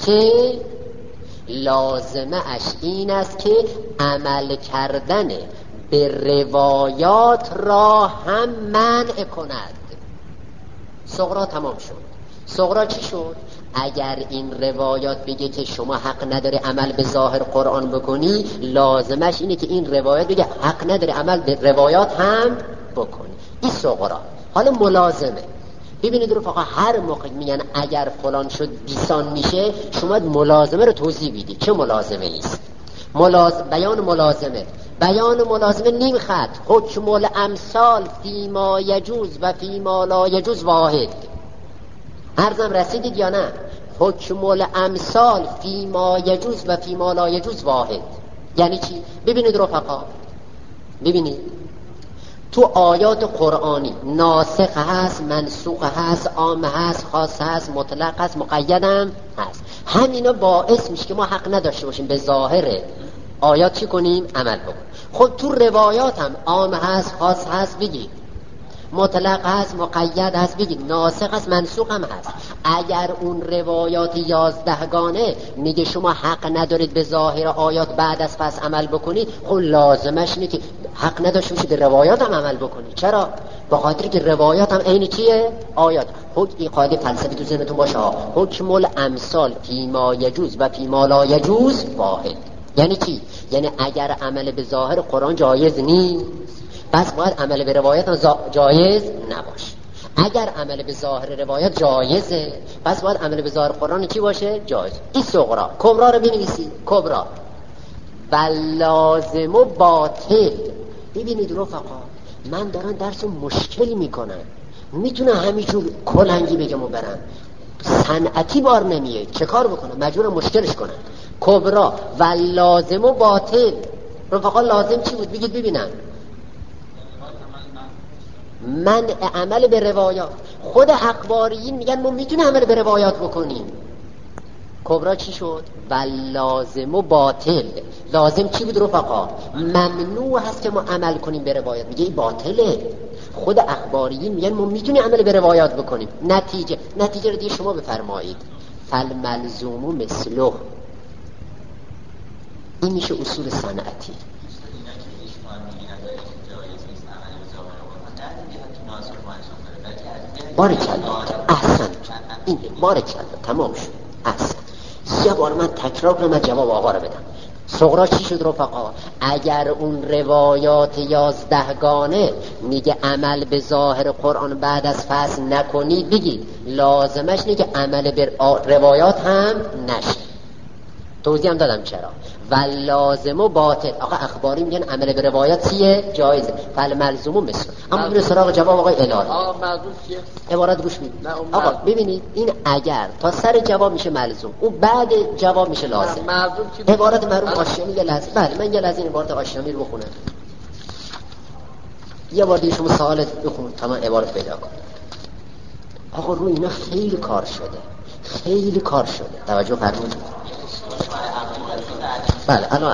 است که عمل کردن به روایات را هم منع کند. صغرا تمام شد. صغرا چی شد؟ اگر این روایات بگه که شما حق نداره عمل به ظاهر قرآن بکنی، لازمش اینه که این روایات بگه حق نداره عمل به روایات هم بکنی. این صغرا. حالا ملازمه. ببینید رفقا هر موقع میگن اگر فلان شد بیسان میشه، شما ملازمه رو توضیح بدید. چه ملازمه ایست؟ بیان ملازمه نیم خط. حکم الامثال فیما یجوز و فیما لا یجوز واحد. عرضم رسیدید یا نه؟ حکم الامثال فیما یجوز و فیما لا یجوز واحد یعنی چی؟ ببینید رفقا، ببینید تو آیات قرآنی ناسخ هست، منسوخ هست، عام هست، خاص هست، مطلق هست، مقیدم هست. همینا باعث میشه که ما حق نداشته باشیم به ظاهر آیات چی کنیم؟ عمل بکنیم. خب تو روایات هم عام هست، خاص هست بگید، مطلق هست، مقید هست بگید، ناسخ هست، منسوخ هم هست. اگر اون روایات 11 گانه میگه شما حق ندارید به ظاهر آیات بعد از پس عمل بکنید، خب لازمش اینه که حق نداشته باشید به روایات هم عمل بکنید. چرا؟ به خاطر که روایات هم عین چیه؟ آیات. این قاعده فلسفی تو ذهنتون باشه، حکم الامثال فیما یجوز و فیما لا یجوز واحد. یعنی چی؟ یعنی اگر عمل به ظاهر قرآن جایز نیست، پس باید عمل به روایت جایز نباشه. اگر عمل به ظاهر روایت جایزه، پس باید عمل به ظاهر قرآن چی باشه؟ جایز. این صغرا. کبرا رو بنویسید. کبرا و لازم و باطل. ببینید رفقا، من دارن درس مشکل میکنن، میتونه همینجور کلنگی بگم و برن، صنعتی بار نمیه، چه کار بکنم؟ مجبورم مشکلش کنم. کبرا و لازم و باطل. رفقا لازم چی بود؟ بگید ببینم. منع عمل به روایات. خود اخباریین میگن ما میتونیم عمل به روایات بکنیم. کبرا چی شد؟ و لازم و باطل. لازم چی بود رفقا؟ ممنوع هست که ما عمل کنیم به روایات. میگه این باطله. خود اخباریین میگن ما میتونیم عمل به روایات بکنیم. نتیجه رو دیگه شما بفرمایید. فالملزوم مثله. این میشه اصول صنعتی. بارکالله، احسن. این بارکالله، تمام شد. احسن. یه بار من تکرار کنم، من جواب آقا رو بدم. صغرا چی شد رفقا؟ اگر اون روایات 11 گانه میگه عمل به ظاهر قرآن بعد از فصل نکنید، بگید لازمش اینه که عمل به روایات هم نشه. توضیح هم دادم چرا. و لازم و باطل. آقا اخباری میگن عمل به روایات چیه؟ جایزه. فالملزوم مثل. اما میره سراغ جواب آقای الهی. آقا ملزوم چیه؟ عبارت گوش میدید. آقا ببینید این اگر تا سر جواب میشه ملزوم، اون بعد جواب میشه لازم. ملزوم چی؟ عبارت مرحوم آشامی یه لحظه. بله من یه لحظه این عبارت آشامی رو بخونم. یه بار دیگه شما سوال بخون تا من عبارت پیدا کنم. آقا روی اینا خیلی کار شده. خیلی کار شده. توجه فرمودید. بله الان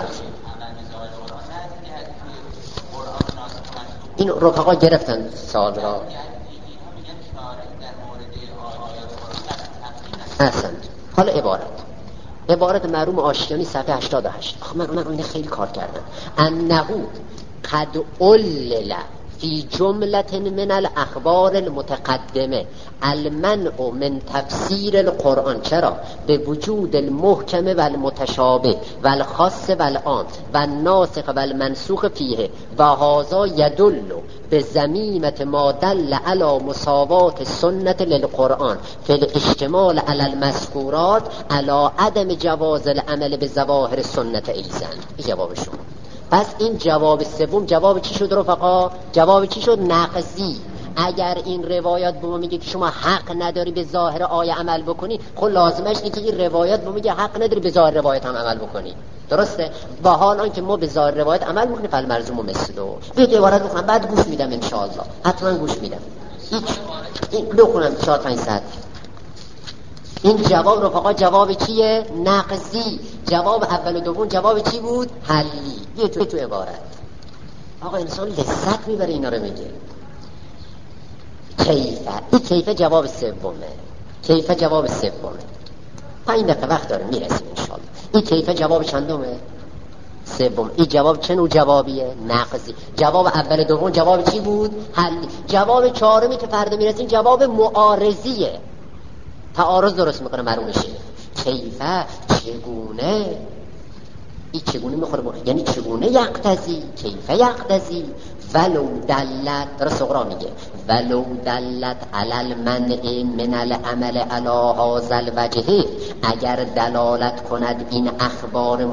این رفقا گرفتن سوال را. احسن. حالا عبارت مرحوم آشیانی صفحه 88. آخه من اینو خیلی کار کردم. انه قد علل فی جملة من الاخبار المتقدمه المنع من تفسیر القرآن. چرا؟ به وجود المحکم و المتشابه و الخاص و العام و الناسخ و المنسوخ فیه و هذا یدل به ضمیمة ما دل علی مساوات سنت للقرآن فی الاشتمال علی المذکورات علی عدم جواز العمل به ظواهر سنت ایضا. جواب شما. پس این جواب سوم جواب چی شد رفقا؟ جواب چی شد؟ نقضی. اگر این روایات به ما میگه که شما حق نداری به ظاهر آیه عمل بکنی، خب لازمش اینه که این روایات به ما میگه حق نداری به ظاهر روایت هم عمل بکنی. درسته؟ با حال آنکه ما به ظاهر روایت عمل میکنیم فالملزوم مثله. یه عبارت بخونم بعد گوش میدم ان شاء الله. حتما گوش میدم. این بخونم 4-5 ساعت. این جواب رفقا جواب چیه؟ نقضی. جواب اول و دوم جواب چی بود؟ حلی. یه تو عبارت. آقا انسان لذت میبره اینا رو میگه. کیفه جواب سومه. کیفه جواب سومه. 5 دقیقه وقت داره میرسیم ان شاء الله. این کیفه جواب چندمه؟ سوم. این جواب چه نوع جوابیه؟ نقضی. جواب اول دوم جواب چی بود؟ حلی. جواب چهارمی که فردا میرسیم جواب معارضیه. تعارض درست میکنه مرحوم شیخ. کیفه چگونه؟ این چگونه میخوره یعنی چگونه یقتضی؟ کیفه یقتضی ولو دلت. در صغرا میگه ولو دلت علی المنع من العمل علی هذا الوجه. اگر دلالت کند این اخبار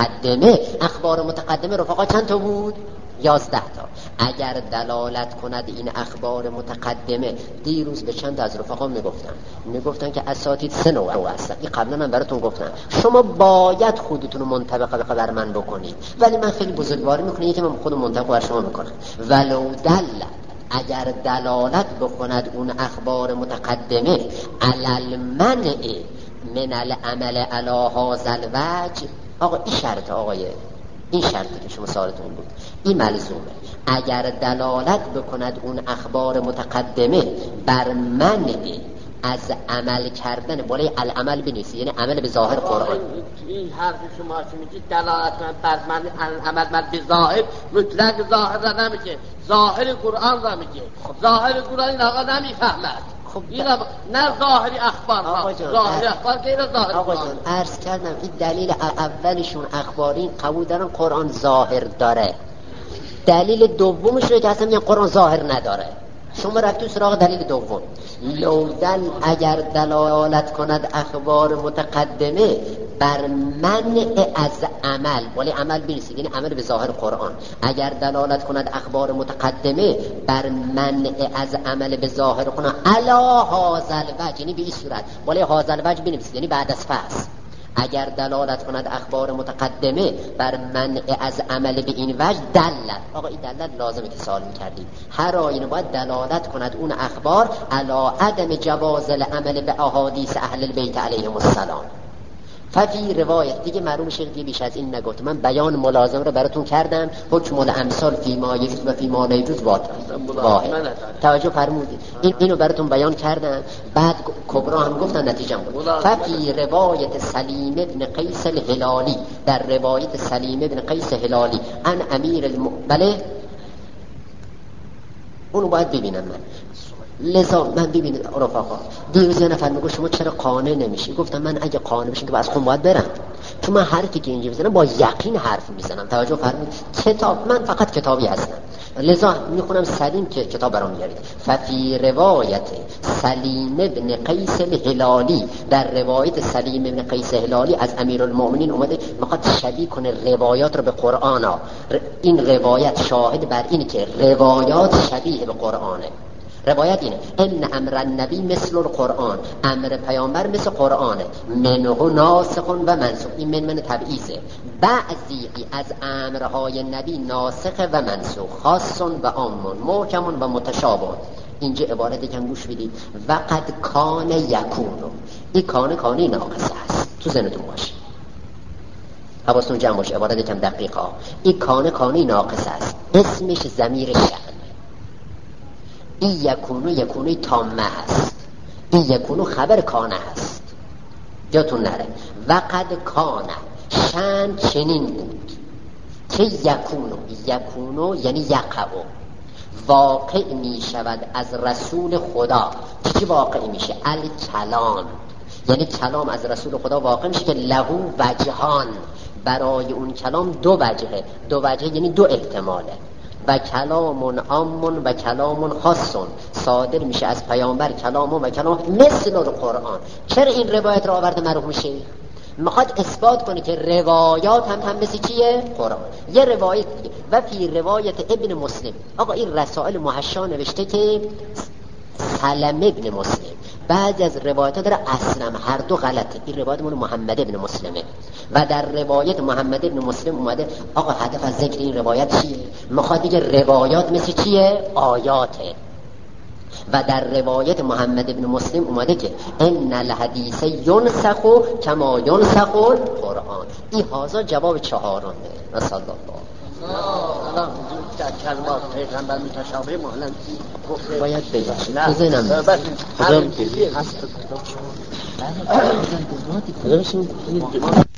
متقدمه رفقا چند تا بود؟ 11 تا. اگر دلالت کند این اخبار متقدمه، دیروز به چند از رفقا میگفتن که اساتید 3 نوع هستن. این قبلا من براتون گفتم شما باید خودتون رو منطبق بر من بکنید، ولی من خیلی بزرگواری میکنم یکی من خودم منطبق بر شما میکنم. ولو دلت اگر دلالت بکند اون اخبار متقدمه علی المنع من العمل علی هذا الوجه. آقا این شرط آقای این شرطی که شما سوالتون بود این ملزومه. اگر دلالت بکند اون اخبار متقدمه بر منع از عمل کردن بالای العمل بنویسید، یعنی عمل به ظاهر قرآن. این حرف شما چی میگید؟ دلالت بر منع عمل به ظاهر مطلق ظاهر را نمیگه، ظاهر قرآن را میگه. ظاهر قرآن این آقا نمیفهمد. خب نه ظاهری اخبار ها. ظاهری اخبار غیر ظاهر. آقا جان عرض کردم این دلیل اولشون اخبارین قبول دارن قرآن ظاهر داره. دلیل دومش رو که اصلا میگن قرآن ظاهر نداره. شما رفتید سراغ دلیل دوم. لودن اگر دلالت کند اخبار متقدمه بر منع از عمل، ولی عمل برسید یعنی عمل به ظاهر قرآن. اگر دلالت کند اخبار متقدمه بر منع از عمل به ظاهر قرآن علا هذا الوجه، یعنی به این صورت، ولی هذا الوجه بنویسید یعنی بعد از فصل. اگر دلالت کند اخبار متقدمه بر منع از عمل به این وجه دلت. آقا این دلت لازمه که سوال میکردید. هر آینه باید دلالت کند اون اخبار علی عدم جواز العمل به احادیث اهل البیت علیهم السلام. ففی روایت دیگه مرحوم شیخ دیگه بیش از این نگفت. من بیان ملازم رو براتون کردم. حکم الامثال فی ما یجوز و فی ما لا یجوز واحد. توجه فرمودید. اینو براتون بیان کردم. بعد کبرا هم گفتن نتیجه بود. ففی روایت سلیم ابن قیس الهلالی، در روایت سلیم ابن قیس هلالی ان امیر بله اونو باید ببینم من. لذا من ببینید رفقا دیروز یه نفر میگه شما چرا قانع نمیشی؟ گفتم من اگه قانع بشم که از خون باید برم. چون من حرفی که اینجا میزنم با یقین حرف میزنم. توجه فرمایید. کتاب، من فقط کتابی هستم، لذا میخونم سلیم که کتاب برام میارید. ففی روایت سلیم بن قیس الهلالی، در روایت سلیم بن قیس الهلالی از امیرالمؤمنین اومده میخواد شبیه کنه روایات رو به قرآن ها. این روایت شاهد بر اینه که روایات شبیه به قرآنه. روایت اینه ان امر النبی مثل القرآن، امر پیامبر مثل قرآنه، منه ناسخ و منسوخ. این من تبعیضه. بعضی از امرهای نبی ناسخ و منسوخ، خاص و عام، محکم و متشابه. اینجا عبارت کم گوش بدید. و قد کان یکون، این کانه ناقصه است، تو ذهنتون باشه، حواستون جمع باشه. عبارت کم دقیقه. این کانه ناقصه است، اسمش ضمیر شأن. این یکونو تامه هست، این یکونو خبر کانه هست، جاتون نره. و قد کانه، شن چنین بود که یکونو یعنی یقعو، واقع می شود از رسول خدا. چی واقع میشه؟ الکلام، یعنی کلام از رسول خدا واقع میشه که لهو وجهان، برای اون کلام دو وجهه یعنی دو احتماله. و کلام عام و کلام خاص، صادر میشه از پیامبر کلام و کلام مثل القرآن. چرا این روایت را آورده مرحوم شیخ؟ میخواد اثبات کنه که روایات هم مثل چیه؟ قرآن. یه روایت و فی روایت ابن مسلم. آقا این رسائل محشا نوشته که سلم ابن مسلم. بعضی از روایت ها داره اصلا هر دو غلطه. این روایت مال محمد ابن مسلمه و در روایت محمد ابن مسلم اومده. آقا هدف از ذکر این روایت چیه؟ میخواد بگه روایات مثل چیه؟ آیاته. و در روایت محمد ابن مسلم اومده که ان الحدیث ینسخ کما ینسخ القرآن. این هازا جواب چهارمه. رسول الله الان در کلمات پیغمبر متشابه مهلن گفته باید بگیش بزنم هست